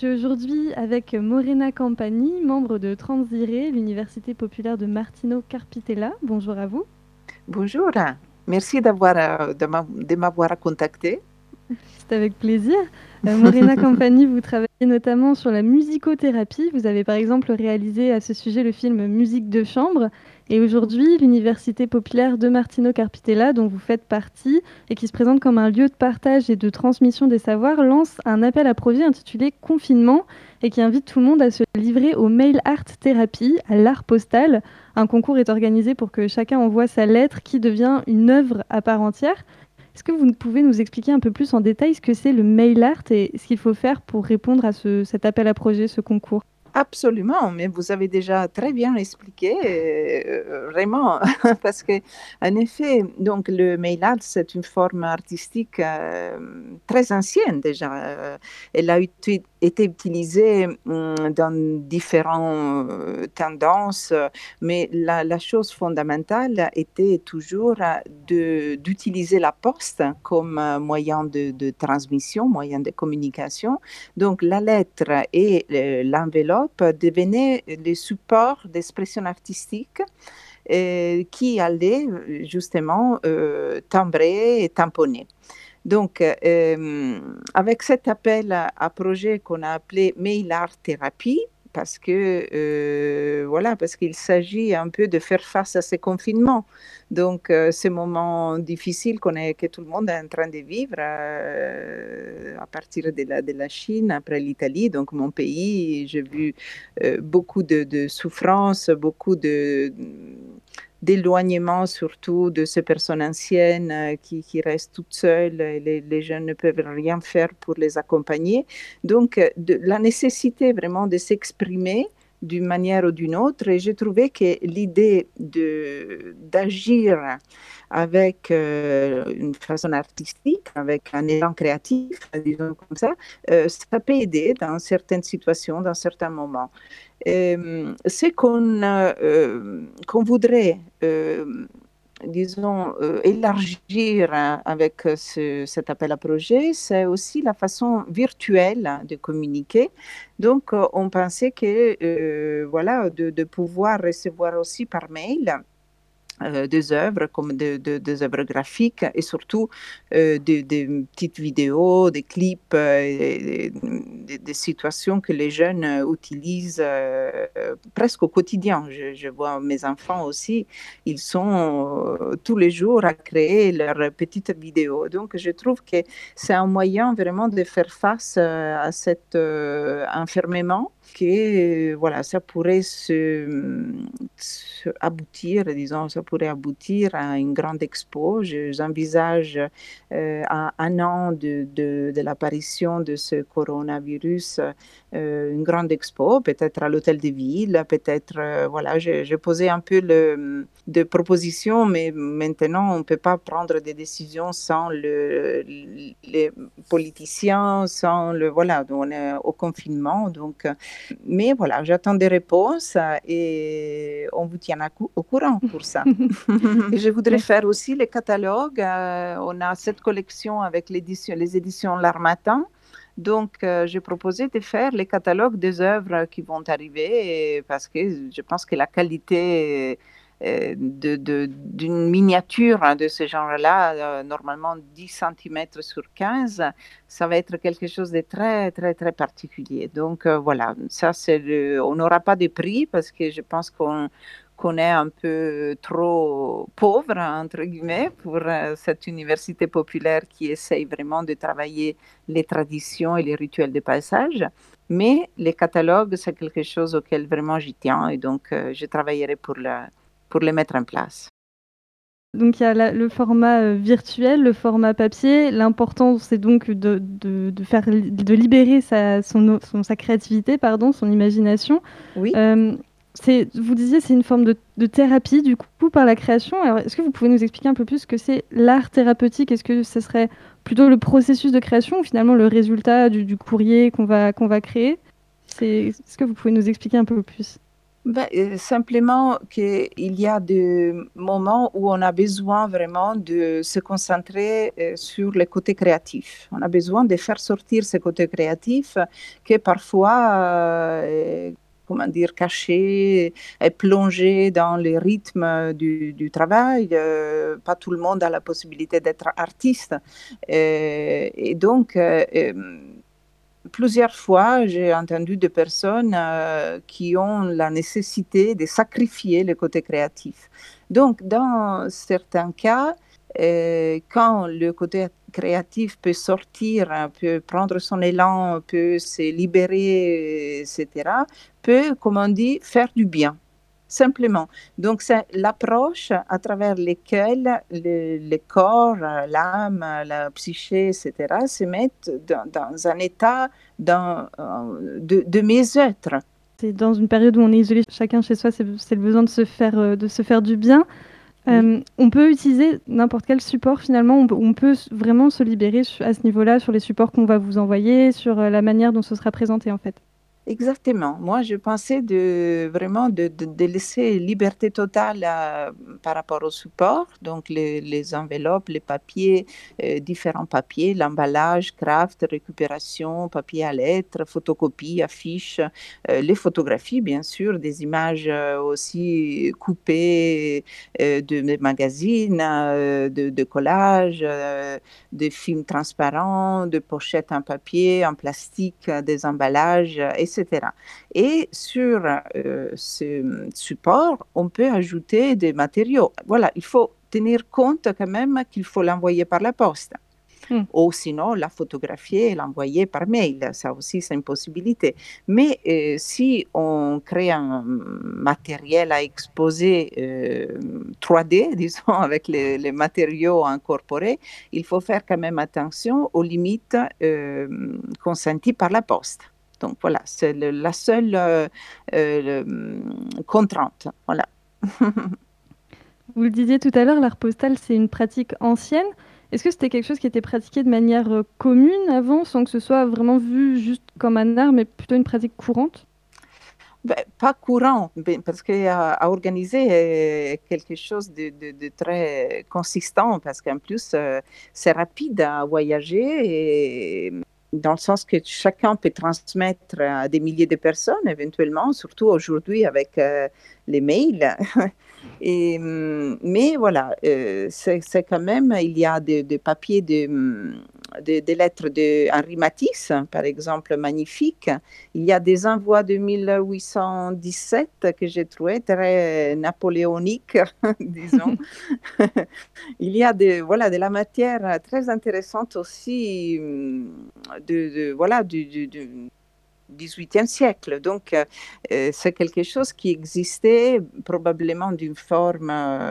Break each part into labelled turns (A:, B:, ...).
A: suis aujourd'hui avec Morena Campani, membre de Transire, l'Université populaire de Martino Carpitella. Bonjour à vous.
B: Bonjour, merci de m'avoir contacté.
A: C'est avec plaisir. Morena Campani, vous travaillez notamment sur la musicothérapie. Vous avez par exemple réalisé à ce sujet le film Musique de chambre. Et aujourd'hui, l'Université populaire de Martino Carpitella, dont vous faites partie et qui se présente comme un lieu de partage et de transmission des savoirs, lance un appel à projet intitulé Confinement et qui invite tout le monde à se livrer au mail art thérapie, à l'art postal. Un concours est organisé pour que chacun envoie sa lettre qui devient une œuvre à part entière. Est-ce que vous pouvez nous expliquer un peu plus en détail ce que c'est le mail art et ce qu'il faut faire pour répondre à cet appel à projet, ce concours?
B: Absolument, mais vous avez déjà très bien expliqué, vraiment, parce que en effet, donc le mail art, c'est une forme artistique très ancienne déjà. Elle a été utilisée dans différentes tendances, mais la chose fondamentale était toujours d'utiliser la poste comme moyen de transmission, moyen de communication. Donc la lettre et l'enveloppe devenaient les supports d'expression artistique qui allaient justement timbrer et tamponner. Donc, avec cet appel à projet qu'on a appelé Mail Art Thérapie, parce que voilà, parce qu'il s'agit un peu de faire face à ces confinements. Donc, ces moments difficiles que tout le monde est en train de vivre à partir de la Chine, après l'Italie, donc mon pays, j'ai vu beaucoup de souffrances, beaucoup d'éloignement surtout de ces personnes anciennes qui restent toutes seules et les jeunes ne peuvent rien faire pour les accompagner. Donc, la nécessité vraiment de s'exprimer d'une manière ou d'une autre. Et j'ai trouvé que l'idée d'agir avec une façon artistique, avec un élan créatif, disons comme ça peut aider dans certaines situations, dans certains moments. C'est qu'on voudrait, disons, élargir avec cet appel à projet, c'est aussi la façon virtuelle de communiquer. Donc, on pensait que, voilà, de pouvoir recevoir aussi par mail des œuvres comme des œuvres graphiques et surtout des petites vidéos, des clips, des situations que les jeunes utilisent presque au quotidien. Je vois mes enfants aussi, ils sont tous les jours à créer leurs petites vidéos. Donc je trouve que c'est un moyen vraiment de faire face à cet enfermement que voilà, ça pourrait aboutir, disons, ça pourrait aboutir à une grande expo. J'envisage à un an de l'apparition de ce coronavirus, une grande expo, peut-être à l'hôtel de ville, peut-être, voilà, j'ai posé un peu de propositions, mais maintenant on ne peut pas prendre des décisions sans les politiciens, sans le, voilà, on est au confinement, donc mais voilà, j'attends des réponses et on vous tient au courant pour ça. Et je voudrais
A: Merci.
B: faire aussi les catalogues. On a cette collection avec les éditions L'Harmattan. Donc, j'ai proposé de faire les catalogues des œuvres qui vont arriver parce que je pense que la qualité d'une miniature de ce genre-là, normalement 10 cm sur 15, ça va être quelque chose de très, très, très particulier. Donc, voilà, ça, on n'aura pas de prix parce que je pense qu'on est un peu trop pauvre, entre guillemets, pour cette université populaire qui essaye vraiment de travailler les traditions et les rituels de passage. Mais les catalogues, c'est quelque chose auquel vraiment j'y tiens et donc je travaillerai pour les mettre en place.
A: Donc il y a le format virtuel, le format papier. L'important, c'est donc de libérer sa créativité, pardon, son imagination.
B: Oui.
A: Euh, Vous disiez c'est une forme de thérapie du coup par la création. Alors est-ce que vous pouvez nous expliquer un peu plus ce que c'est l'art thérapeutique? Est-ce que ce serait plutôt le processus de création ou finalement le résultat du courrier qu'on va créer? Est-ce que vous pouvez nous expliquer un peu plus?
B: Simplement qu'il y a des moments où on a besoin vraiment de se concentrer sur le côté créatif. On a besoin de faire sortir ce côté créatif qui parfois comment dire, caché et plongé dans les rythmes du travail. Pas tout le monde a la possibilité d'être artiste. Et donc, plusieurs fois, j'ai entendu des personnes qui ont la nécessité de sacrifier le côté créatif. Donc, dans certains cas, quand le côté créatif peut sortir, peut prendre son élan, peut se libérer, etc., peut, comme on dit, faire du bien. Simplement. Donc, c'est l'approche à travers laquelle le corps, l'âme, la psyché, etc., se mettent dans un état de mieux-être.
A: C'est dans une période où on est isolé chacun chez soi, c'est le besoin de se faire du bien.
B: Oui.
A: On peut utiliser n'importe quel support finalement, on peut vraiment se libérer à ce niveau-là sur les supports qu'on va vous envoyer, sur la manière dont ce sera présenté en fait.
B: Exactement. Moi, je pensais vraiment de laisser liberté totale par rapport au support, donc les enveloppes, les papiers, différents papiers, l'emballage, craft, récupération, papier à lettres, photocopie, affiches, les photographies, bien sûr, des images aussi coupées de magazines, de collages, de films transparents, de pochettes en papier, en plastique, des emballages, etc. Et sur ce support, on peut ajouter des matériaux. Voilà, il faut tenir compte quand même qu'il faut l'envoyer par la poste.
A: Mm.
B: Ou sinon la photographier et l'envoyer par mail. Ça aussi, c'est une possibilité. Mais si on crée un matériel à exposer 3D, disons, avec les matériaux incorporés, il faut faire quand même attention aux limites consenties par la poste. Donc voilà, c'est la seule contrainte. Voilà.
A: Vous le disiez tout à l'heure, l'art postal, c'est une pratique ancienne. Est-ce que c'était quelque chose qui était pratiqué de manière commune avant, sans que ce soit vraiment vu juste comme un art, mais plutôt une pratique courante?
B: Pas courant, parce qu'à organiser quelque chose de très consistant, parce qu'en plus, c'est rapide à voyager, et dans le sens que chacun peut transmettre à des milliers de personnes éventuellement, surtout aujourd'hui avec les mails. Mais voilà, c'est quand même, il y a des papiers, des lettres d'Henri Matisse, par exemple, magnifiques. Il y a des envois de 1817 que j'ai trouvé très napoléoniques, disons. Il y a voilà, de la matière très intéressante aussi voilà, du 18e siècle. Donc, c'est quelque chose qui existait probablement d'une forme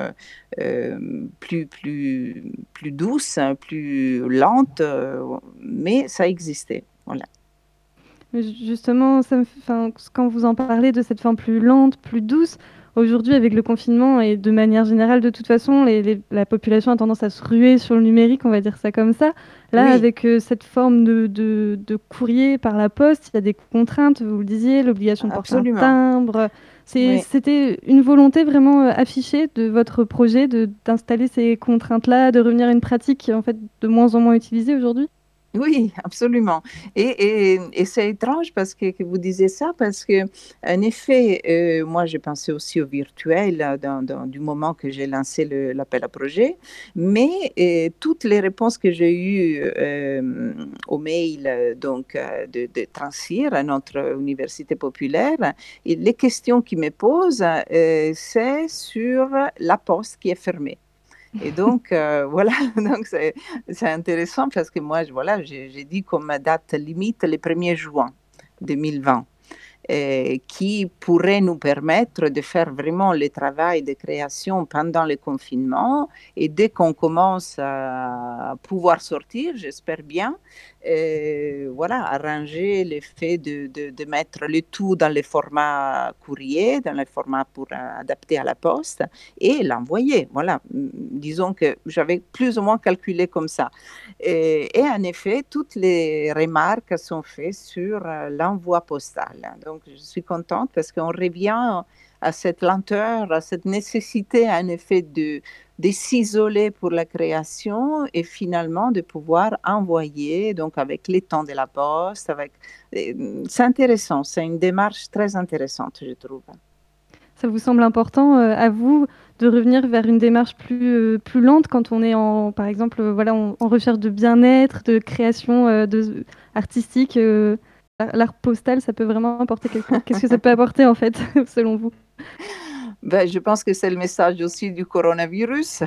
B: plus douce, plus lente, mais ça existait. Voilà.
A: Mais justement, quand vous en parlez de cette forme plus lente, plus douce, aujourd'hui avec le confinement et de manière générale, de toute façon, la population a tendance à se ruer sur le numérique, on va dire ça comme ça. Là,
B: Oui,
A: avec cette forme de courrier par la poste, il y a des contraintes, vous le disiez, l'obligation de porter un
B: absolument.
A: timbre.
B: Oui.
A: C'était une volonté vraiment affichée de votre projet d'installer ces contraintes-là, de revenir à une pratique qui est en fait de moins en moins utilisée aujourd'hui?
B: Oui, absolument. Et c'est étrange parce que vous disiez ça, parce que en effet, moi j'ai pensé aussi au virtuel du moment que j'ai lancé l'appel à projet, mais toutes les réponses que j'ai eues au mail donc, de Transir, à notre université populaire, et les questions qu'ils me posent, c'est sur la poste qui est fermée. Et donc, voilà, donc c'est intéressant parce que moi, voilà, j'ai dit comme date limite le 1er juin 2020, qui pourrait nous permettre de faire vraiment le travail de création pendant le confinement. Et dès qu'on commence à pouvoir sortir, j'espère bien, voilà, arranger le fait de mettre le tout dans le format courrier, dans le format pour adapter à la poste et l'envoyer. Voilà, disons que j'avais plus ou moins calculé comme ça. Et en effet, toutes les remarques sont faites sur l'envoi postal. Donc, je suis contente parce qu'on revient à cette lenteur, à cette nécessité, en effet, de s'isoler pour la création et finalement de pouvoir envoyer, donc avec les temps de la poste, c'est intéressant, c'est une démarche très intéressante, je trouve.
A: Ça vous semble important, à vous, de revenir vers une démarche plus lente quand on est par exemple, voilà, en recherche de bien-être, de création, artistique, l'art postal, ça peut vraiment apporter quelque chose? Qu'est-ce que ça peut apporter, en fait, selon vous?
B: Ben, je pense que c'est le message aussi du coronavirus,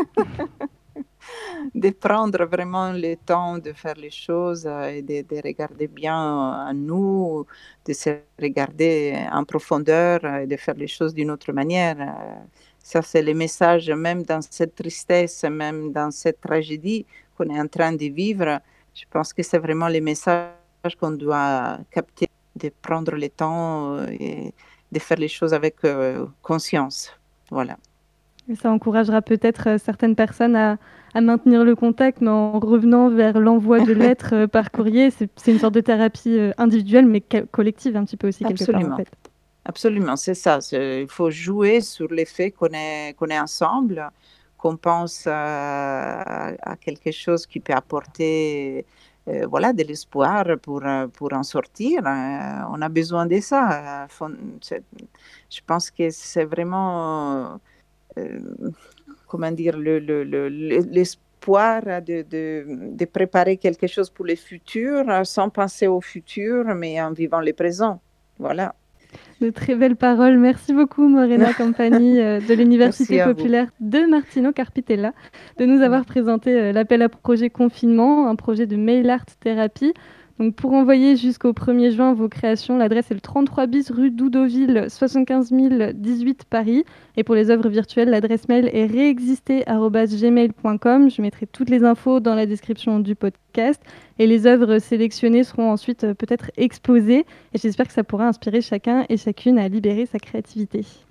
B: de prendre vraiment le temps de faire les choses et de regarder bien à nous, de se regarder en profondeur et de faire les choses d'une autre manière. Ça, c'est le message, même dans cette tristesse, même dans cette tragédie qu'on est en train de vivre. Je pense que c'est vraiment le message qu'on doit capter, de prendre le temps et de faire les choses avec conscience. Voilà.
A: Et ça encouragera peut-être, certaines personnes à maintenir le contact, mais en revenant vers l'envoi de lettres, par courrier. C'est une sorte de thérapie, individuelle, mais collective un petit peu aussi quelque part, en
B: Absolument.
A: fait.
B: Absolument, c'est ça. Il faut jouer sur le fait qu'on est ensemble, qu'on pense à quelque chose qui peut apporter voilà, de l'espoir pour en sortir. On a besoin de ça. Je pense que c'est vraiment, comment dire, l'espoir de préparer quelque chose pour le futur sans penser au futur, mais en vivant le présent. Voilà.
A: De très belles paroles. Merci beaucoup, Morena Campani, de
B: Merci
A: l'Université
B: à vous.
A: populaire de Martino Carpitella, de nous avoir présenté l'appel à projet confinement, un projet de mail art thérapie. Donc, pour envoyer jusqu'au 1er juin vos créations, l'adresse est le 33 bis rue Doudoville, 75 018 Paris. Et pour les œuvres virtuelles, l'adresse mail est réexister@gmail.com. Je mettrai toutes les infos dans la description du podcast. Et les œuvres sélectionnées seront ensuite peut-être exposées. Et j'espère que ça pourra inspirer chacun et chacune à libérer sa créativité.